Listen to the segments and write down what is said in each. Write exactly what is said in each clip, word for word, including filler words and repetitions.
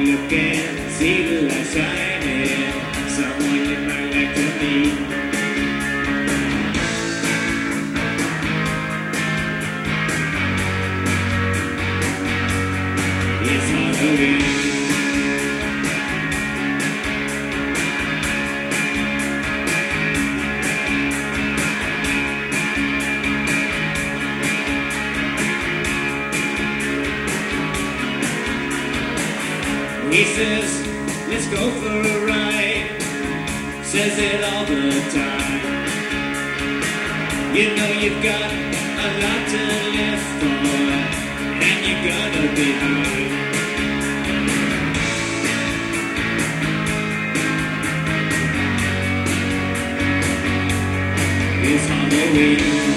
look and see the light shining. Someone you might like to meet. It's Halloween. He says, let's go for a ride. Says it all the time. You know you've got a lot to live for, and you gotta be high. It's Halloween.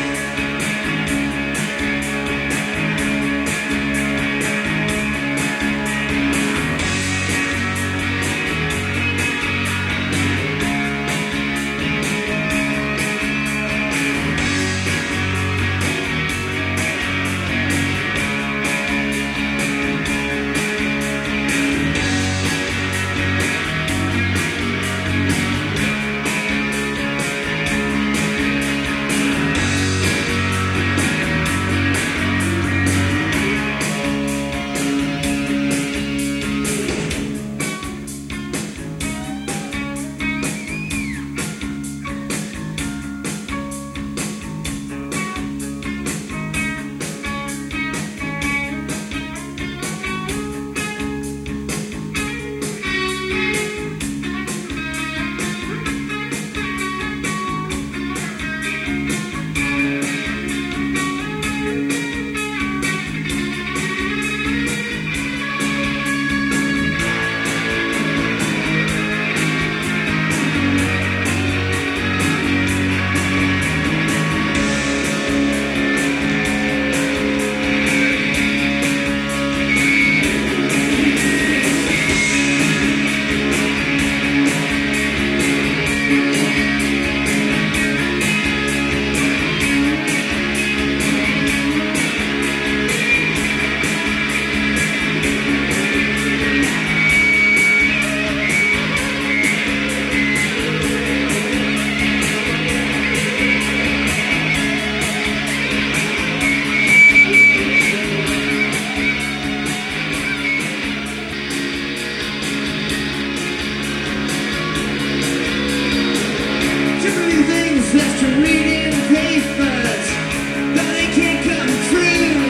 That's to read in papers, but they can't come true.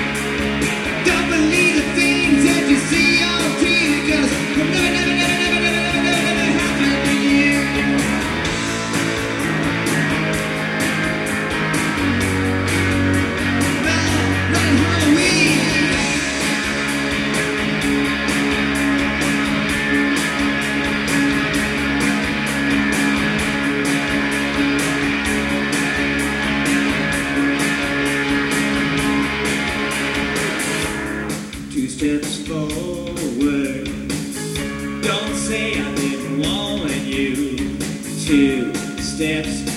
Don't believe the things that you see on T V, because they'll never, never, never, never, never, never, never happen to you. Well, not Halloween. Two steps forward. Don't say I didn't warn you. Two steps